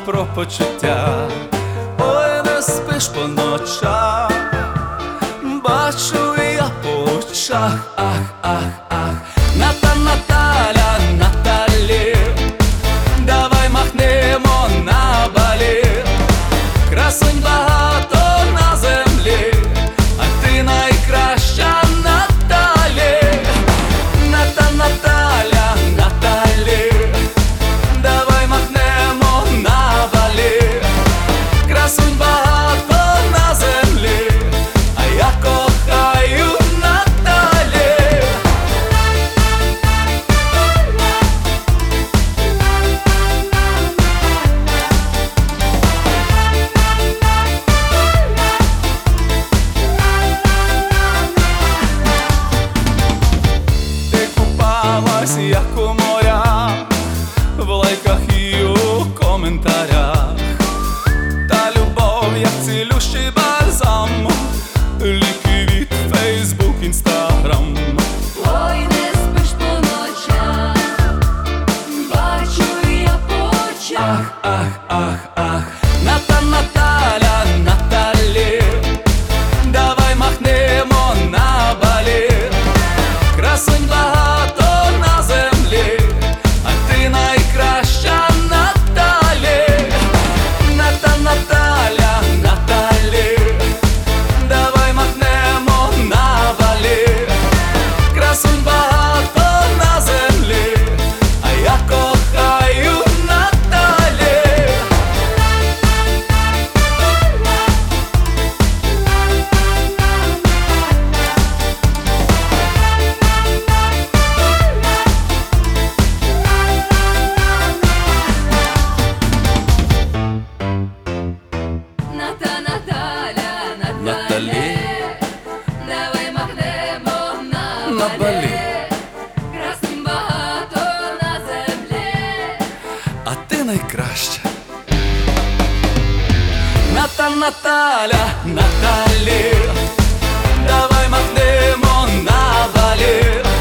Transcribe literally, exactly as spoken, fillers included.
про почуття. Ой, не спиш по ночах, бачу я по очах, ах, ах, ах. Ната, Наталя, Наталі, давай махнемо на Балі. Красунь багато на землі, а ти найкраща, Наталі. Ната, Наталя, Наталі, давай махнемо на Балі. Красунь багато на землі, а я кохаю Наталі. Ти купалась, як у морях, в лайках і у коментарях. Та любов, як цілющий бальзам, ліки від Фейсбук, Інстаграм. Ой, не спиш по ночах, бачу я по очах. Ах, ах, ах. Ната, Наталя, Наталі, давай махнемо на Балі. Красунь багато на землі, а ти найкраща, Наталі. Ната, Наталя, Наталі, давай махнемо на Балі. Красунь багато на землі, а я кохаю Наталі. Ната, Наталя, Наталі, Наталі, давай махнемо на на Балі. Балі. Красунь багато на землі. А ти найкраща. Ната, Наталя, Наталі, давай махнемо на Балі.